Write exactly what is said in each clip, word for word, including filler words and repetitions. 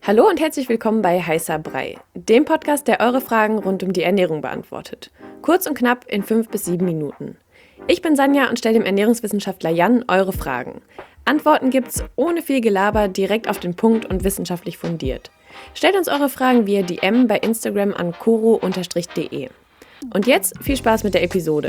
Hallo und herzlich willkommen bei Heißer Brei, dem Podcast, der eure Fragen rund um die Ernährung beantwortet. Kurz und knapp in fünf bis sieben Minuten. Ich bin Sanja und stelle dem Ernährungswissenschaftler Jan eure Fragen. Antworten gibt's ohne viel Gelaber, direkt auf den Punkt und wissenschaftlich fundiert. Stellt uns eure Fragen via D M bei Instagram an koro Bindestrich de. Und jetzt viel Spaß mit der Episode.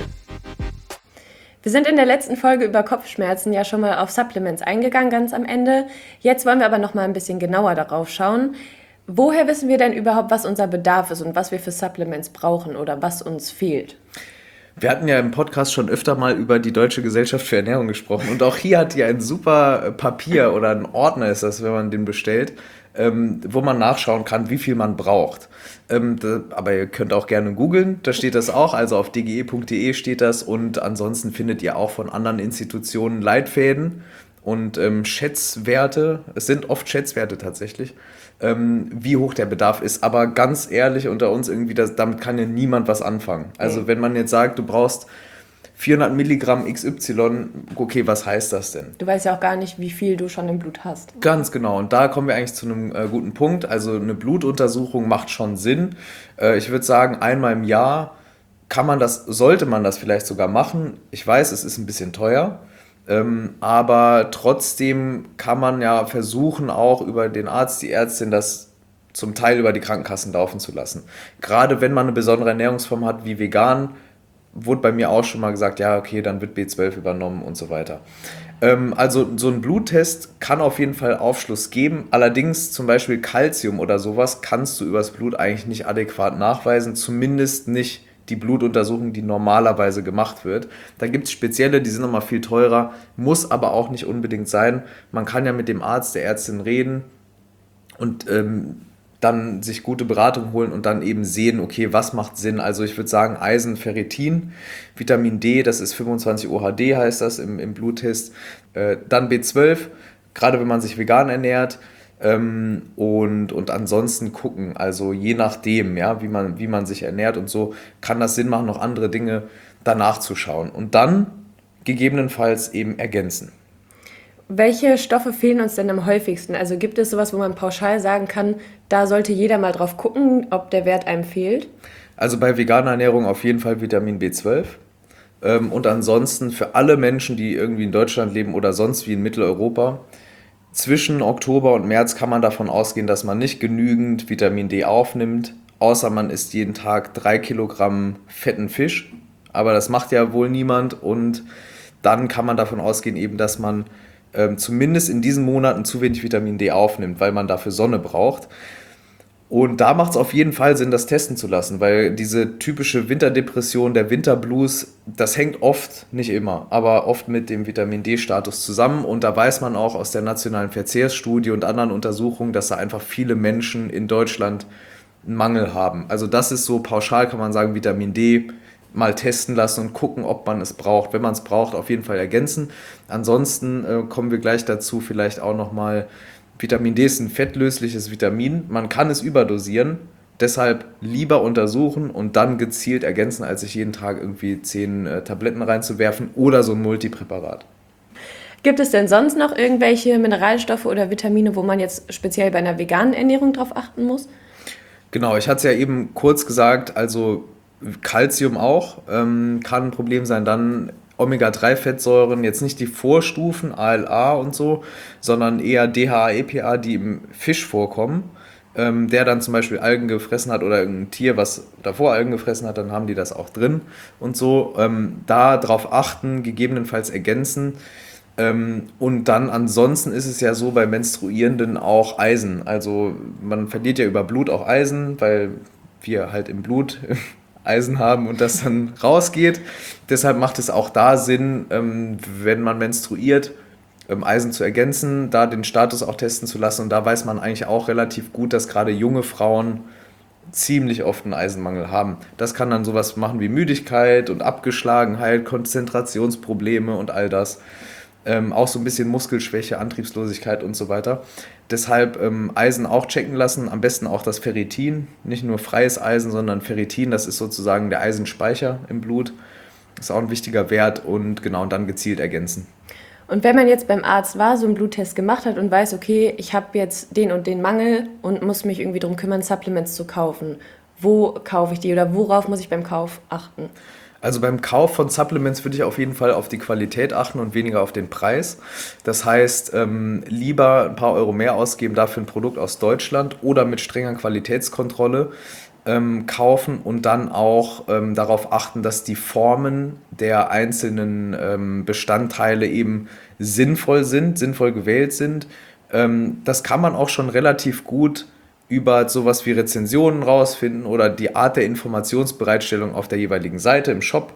Wir sind in der letzten Folge über Kopfschmerzen ja schon mal auf Supplements eingegangen, ganz am Ende. Jetzt wollen wir aber noch mal ein bisschen genauer darauf schauen. Woher wissen wir denn überhaupt, was unser Bedarf ist und was wir für Supplements brauchen oder was uns fehlt? Wir hatten ja im Podcast schon öfter mal über die Deutsche Gesellschaft für Ernährung gesprochen und auch hier hat die ein super Papier oder ein Ordner ist das, wenn man den bestellt, ähm, wo man nachschauen kann, wie viel man braucht. Ähm, da, aber ihr könnt auch gerne googeln, da steht das auch, also auf d g e punkt d e steht das und ansonsten findet ihr auch von anderen Institutionen Leitfäden und ähm, Schätzwerte, es sind oft Schätzwerte tatsächlich, ähm, wie hoch der Bedarf ist. Aber ganz ehrlich unter uns irgendwie, das, damit kann ja niemand was anfangen. Also Nee. wenn man jetzt sagt, du brauchst vierhundert Milligramm X Y, okay, was heißt das denn? Du weißt ja auch gar nicht, wie viel du schon im Blut hast. Ganz genau. Und da kommen wir eigentlich zu einem äh, guten Punkt. Also eine Blutuntersuchung macht schon Sinn. Äh, ich würde sagen, einmal im Jahr kann man das, sollte man das vielleicht sogar machen. Ich weiß, es ist ein bisschen teuer. Ähm, aber trotzdem kann man ja versuchen, auch über den Arzt, die Ärztin, das zum Teil über die Krankenkassen laufen zu lassen. Gerade wenn man eine besondere Ernährungsform hat wie vegan, wurde bei mir auch schon mal gesagt, ja, okay, dann wird B zwölf übernommen und so weiter. Ähm, also so ein Bluttest kann auf jeden Fall Aufschluss geben. Allerdings zum Beispiel Calcium oder sowas kannst du übers Blut eigentlich nicht adäquat nachweisen, zumindest nicht die Blutuntersuchung, die normalerweise gemacht wird. Da gibt es spezielle, die sind nochmal viel teurer, muss aber auch nicht unbedingt sein. Man kann ja mit dem Arzt, der Ärztin reden und ähm, dann sich gute Beratung holen und dann eben sehen, okay, was macht Sinn. Also ich würde sagen Eisen, Ferritin, Vitamin D, das ist fünfundzwanzig O H D heißt das im, im Bluttest. Äh, dann B zwölf, gerade wenn man sich vegan ernährt. Ähm, und, und ansonsten gucken, also je nachdem, ja, wie man, wie man sich ernährt und so, kann das Sinn machen, noch andere Dinge danach zu schauen. Und dann gegebenenfalls eben ergänzen. Welche Stoffe fehlen uns denn am häufigsten? Also gibt es sowas, wo man pauschal sagen kann, da sollte jeder mal drauf gucken, ob der Wert einem fehlt? Also bei veganer Ernährung auf jeden Fall Vitamin B zwölf. Ähm, und ansonsten für alle Menschen, die irgendwie in Deutschland leben oder sonst wie in Mitteleuropa, zwischen Oktober und März kann man davon ausgehen, dass man nicht genügend Vitamin D aufnimmt, außer man isst jeden Tag drei Kilogramm fetten Fisch. Aber das macht ja wohl niemand und dann kann man davon ausgehen, eben, dass man ähm, zumindest in diesen Monaten zu wenig Vitamin D aufnimmt, weil man dafür Sonne braucht. Und da macht es auf jeden Fall Sinn, das testen zu lassen, weil diese typische Winterdepression, der Winterblues, das hängt oft, nicht immer, aber oft mit dem Vitamin D-Status zusammen. Und da weiß man auch aus der nationalen Verzehrsstudie und anderen Untersuchungen, dass da einfach viele Menschen in Deutschland einen Mangel haben. Also das ist so pauschal, kann man sagen, Vitamin D mal testen lassen und gucken, ob man es braucht. Wenn man es braucht, auf jeden Fall ergänzen. Ansonsten äh, kommen wir gleich dazu, vielleicht auch nochmal, Vitamin D ist ein fettlösliches Vitamin. Man kann es überdosieren, deshalb lieber untersuchen und dann gezielt ergänzen, als sich jeden Tag irgendwie zehn äh, Tabletten reinzuwerfen oder so ein Multipräparat. Gibt es denn sonst noch irgendwelche Mineralstoffe oder Vitamine, wo man jetzt speziell bei einer veganen Ernährung drauf achten muss? Genau, ich hatte es ja eben kurz gesagt, also Calcium auch ähm, kann ein Problem sein, dann Omega drei Fettsäuren, jetzt nicht die Vorstufen, A L A und so, sondern eher D H A, E P A, die im Fisch vorkommen, ähm, der dann zum Beispiel Algen gefressen hat oder irgendein Tier, was davor Algen gefressen hat, dann haben die das auch drin und so. Ähm, da drauf achten, gegebenenfalls ergänzen. Ähm, und dann ansonsten ist es ja so bei Menstruierenden auch Eisen. Also man verliert ja über Blut auch Eisen, weil wir halt im Blut Eisen haben und das dann rausgeht. Deshalb macht es auch da Sinn, ähm, wenn man menstruiert, ähm, Eisen zu ergänzen, da den Status auch testen zu lassen. Und da weiß man eigentlich auch relativ gut, dass gerade junge Frauen ziemlich oft einen Eisenmangel haben. Das kann dann sowas machen wie Müdigkeit und Abgeschlagenheit, Konzentrationsprobleme und all das. Ähm, auch so ein bisschen Muskelschwäche, Antriebslosigkeit und so weiter. Deshalb ähm, Eisen auch checken lassen, am besten auch das Ferritin, nicht nur freies Eisen, sondern Ferritin, das ist sozusagen der Eisenspeicher im Blut, ist auch ein wichtiger Wert und genau, und dann gezielt ergänzen. Und wenn man jetzt beim Arzt war, so einen Bluttest gemacht hat und weiß, okay, ich habe jetzt den und den Mangel und muss mich irgendwie darum kümmern, Supplements zu kaufen, wo kaufe ich die oder worauf muss ich beim Kauf achten? Also beim Kauf von Supplements würde ich auf jeden Fall auf die Qualität achten und weniger auf den Preis. Das heißt, ähm, lieber ein paar Euro mehr ausgeben dafür ein Produkt aus Deutschland oder mit strenger Qualitätskontrolle ähm, kaufen und dann auch ähm, darauf achten, dass die Formen der einzelnen ähm, Bestandteile eben sinnvoll sind, sinnvoll gewählt sind. Ähm, das kann man auch schon relativ gut über sowas wie Rezensionen rausfinden oder die Art der Informationsbereitstellung auf der jeweiligen Seite im Shop.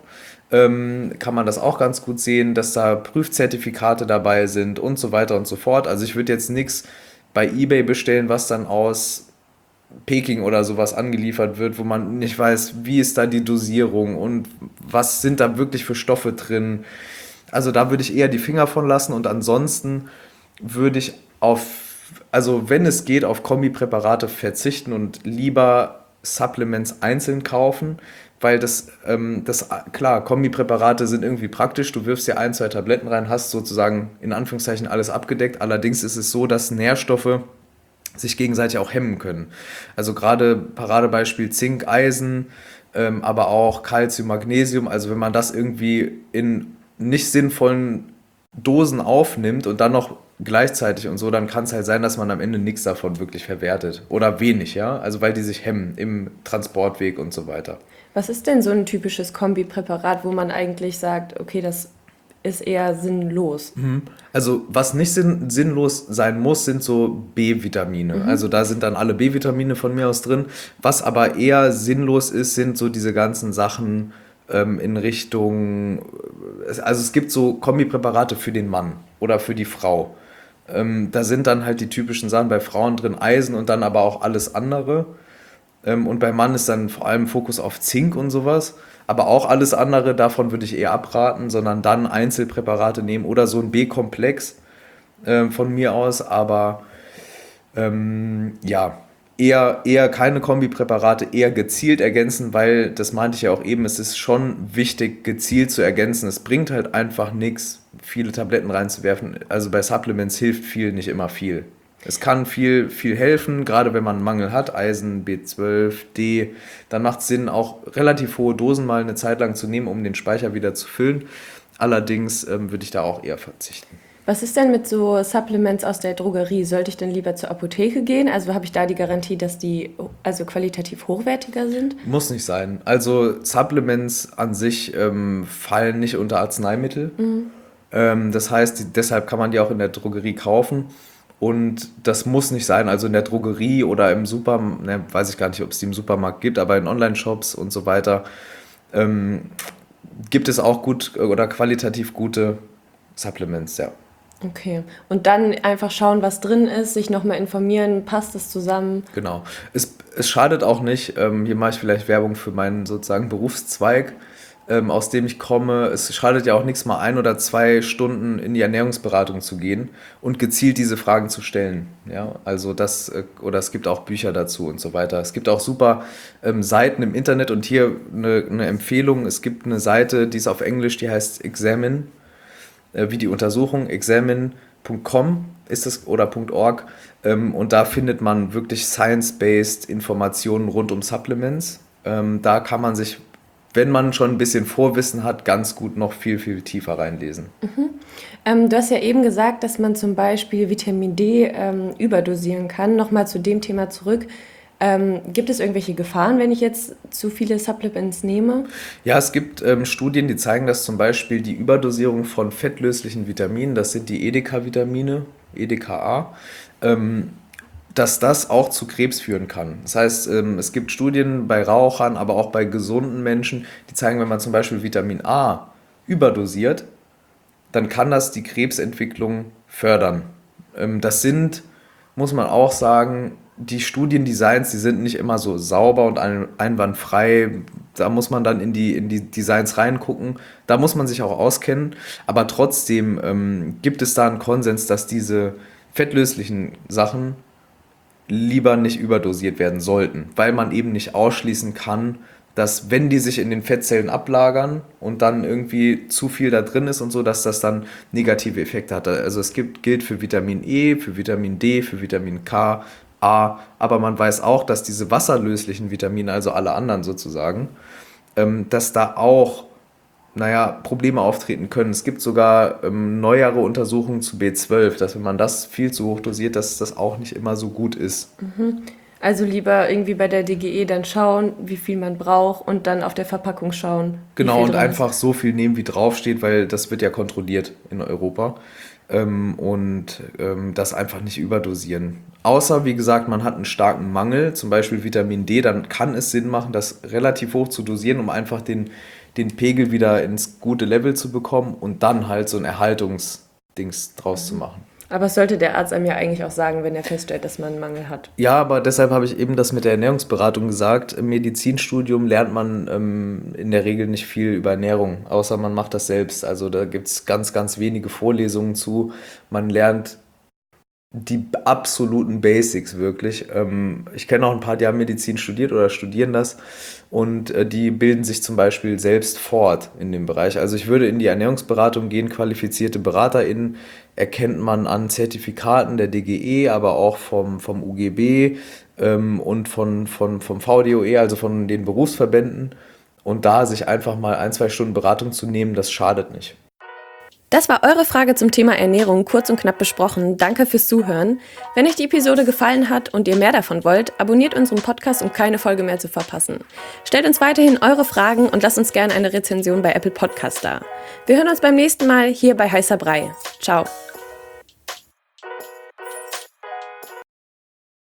Ähm, kann man das auch ganz gut sehen, dass da Prüfzertifikate dabei sind und so weiter und so fort. Also ich würde jetzt nichts bei eBay bestellen, was dann aus Peking oder sowas angeliefert wird, wo man nicht weiß, wie ist da die Dosierung und was sind da wirklich für Stoffe drin. Also da würde ich eher die Finger von lassen und ansonsten würde ich auf, also wenn es geht, auf Kombipräparate verzichten und lieber Supplements einzeln kaufen, weil das, ähm, das klar, Kombipräparate sind irgendwie praktisch, du wirfst dir ein, zwei Tabletten rein, hast sozusagen in Anführungszeichen alles abgedeckt, allerdings ist es so, dass Nährstoffe sich gegenseitig auch hemmen können. Also gerade Paradebeispiel Zink, Eisen, ähm, aber auch Calcium, Magnesium. Also wenn man das irgendwie in nicht sinnvollen Dosen aufnimmt und dann noch gleichzeitig und so, dann kann es halt sein, dass man am Ende nichts davon wirklich verwertet. Oder wenig, ja. Also weil die sich hemmen im Transportweg und so weiter. Was ist denn so ein typisches Kombipräparat, wo man eigentlich sagt, okay, das ist eher sinnlos? Also was nicht sinn sinnlos sein muss, sind so B-Vitamine. Mhm. Also da sind dann alle B-Vitamine von mir aus drin. Was aber eher sinnlos ist, sind so diese ganzen Sachen ähm, in Richtung, also es gibt so Kombipräparate für den Mann oder für die Frau. Ähm, da sind dann halt die typischen Sachen bei Frauen drin, Eisen und dann aber auch alles andere. Ähm, und beim Mann ist dann vor allem Fokus auf Zink und sowas. Aber auch alles andere, davon würde ich eher abraten, sondern dann Einzelpräparate nehmen oder so ein B-Komplex äh, von mir aus. Aber ähm, ja, eher, eher keine Kombipräparate, eher gezielt ergänzen, weil, das meinte ich ja auch eben, es ist schon wichtig, gezielt zu ergänzen. Es bringt halt einfach nichts, viele Tabletten reinzuwerfen. Also bei Supplements hilft viel, nicht immer viel. Es kann viel, viel helfen, gerade wenn man einen Mangel hat, Eisen, B zwölf, D, dann macht es Sinn, auch relativ hohe Dosen mal eine Zeit lang zu nehmen, um den Speicher wieder zu füllen. Allerdings ähm, würde ich da auch eher verzichten. Was ist denn mit so Supplements aus der Drogerie? Sollte ich denn lieber zur Apotheke gehen? Also habe ich da die Garantie, dass die also qualitativ hochwertiger sind? Muss nicht sein. Also Supplements an sich ähm, fallen nicht unter Arzneimittel. Mhm. Ähm, das heißt, die, deshalb kann man die auch in der Drogerie kaufen. Und das muss nicht sein, also in der Drogerie oder im Supermarkt, ne, weiß ich gar nicht, ob es die im Supermarkt gibt, aber in Online-Shops und so weiter ähm, gibt es auch gut oder qualitativ gute Supplements, ja. Okay, und dann einfach schauen, was drin ist, sich nochmal informieren, passt es zusammen? Genau. Es, es schadet auch nicht, ähm, hier mache ich vielleicht Werbung für meinen sozusagen Berufszweig, ähm, aus dem ich komme. Es schadet ja auch nichts, mal ein oder zwei Stunden in die Ernährungsberatung zu gehen und gezielt diese Fragen zu stellen. Ja, also das, äh, oder es gibt auch Bücher dazu und so weiter. Es gibt auch super ähm, Seiten im Internet und hier eine, eine Empfehlung. Es gibt eine Seite, die ist auf Englisch, die heißt Examine, äh, wie die Untersuchung, examine punkt com ist es oder .org. Ähm, und da findet man wirklich science-based Informationen rund um Supplements. Ähm, da kann man sich, wenn man schon ein bisschen Vorwissen hat, ganz gut noch viel, viel tiefer reinlesen. Mhm. Ähm, du hast ja eben gesagt, dass man zum Beispiel Vitamin D ähm, überdosieren kann. Nochmal zu dem Thema zurück. Ähm, gibt es irgendwelche Gefahren, wenn ich jetzt zu viele Supplements nehme? Ja, es gibt ähm, Studien, die zeigen, dass zum Beispiel die Überdosierung von fettlöslichen Vitaminen, das sind die E D K-Vitamine, E D K A, ähm, dass das auch zu Krebs führen kann. Das heißt, ähm, es gibt Studien bei Rauchern, aber auch bei gesunden Menschen, die zeigen, wenn man zum Beispiel Vitamin A überdosiert, dann kann das die Krebsentwicklung fördern. Ähm, das sind, muss man auch sagen, die Studiendesigns, die sind nicht immer so sauber und ein, einwandfrei. Da muss man dann in die, in die Designs reingucken. Da muss man sich auch auskennen. Aber trotzdem ähm, gibt es da einen Konsens, dass diese fettlöslichen Sachen lieber nicht überdosiert werden sollten, weil man eben nicht ausschließen kann, dass wenn die sich in den Fettzellen ablagern und dann irgendwie zu viel da drin ist und so, dass das dann negative Effekte hat. Also es gibt, gilt für Vitamin E, für Vitamin D, für Vitamin K, A, aber man weiß auch, dass diese wasserlöslichen Vitamine, also alle anderen sozusagen, ähm, dass da auch, naja, Probleme auftreten können. Es gibt sogar ähm, neuere Untersuchungen zu B zwölf, dass wenn man das viel zu hoch dosiert, dass das auch nicht immer so gut ist. Also lieber irgendwie bei der D G E dann schauen, wie viel man braucht und dann auf der Verpackung schauen. wie Genau, viel und drin einfach so viel nehmen, wie draufsteht, weil das wird ja kontrolliert in Europa. Ähm, und ähm, das einfach nicht überdosieren. Außer, wie gesagt, man hat einen starken Mangel, zum Beispiel Vitamin D, dann kann es Sinn machen, das relativ hoch zu dosieren, um einfach den, den Pegel wieder ins gute Level zu bekommen und dann halt so ein Erhaltungsdings draus zu machen. ist. Aber es sollte der Arzt einem ja eigentlich auch sagen, wenn er feststellt, dass man einen Mangel hat. Ja, aber deshalb habe ich eben das mit der Ernährungsberatung gesagt. Im Medizinstudium lernt man ähm, in der Regel nicht viel über Ernährung, außer man macht das selbst. Also da gibt es ganz, ganz wenige Vorlesungen zu. Man lernt die absoluten Basics wirklich. Ähm, ich kenne auch ein paar, die haben Medizin studiert oder studieren das und äh, die bilden sich zum Beispiel selbst fort in dem Bereich. Also ich würde in die Ernährungsberatung gehen, qualifizierte BeraterInnen erkennt man an Zertifikaten der D G E, aber auch vom, vom U G B ähm, und von, von, vom V D O E, also von den Berufsverbänden. Und da sich einfach mal ein, zwei Stunden Beratung zu nehmen, das schadet nicht. Das war eure Frage zum Thema Ernährung kurz und knapp besprochen. Danke fürs Zuhören. Wenn euch die Episode gefallen hat und ihr mehr davon wollt, abonniert unseren Podcast, um keine Folge mehr zu verpassen. Stellt uns weiterhin eure Fragen und lasst uns gerne eine Rezension bei Apple Podcast da. Wir hören uns beim nächsten Mal hier bei Heißer Brei. Ciao.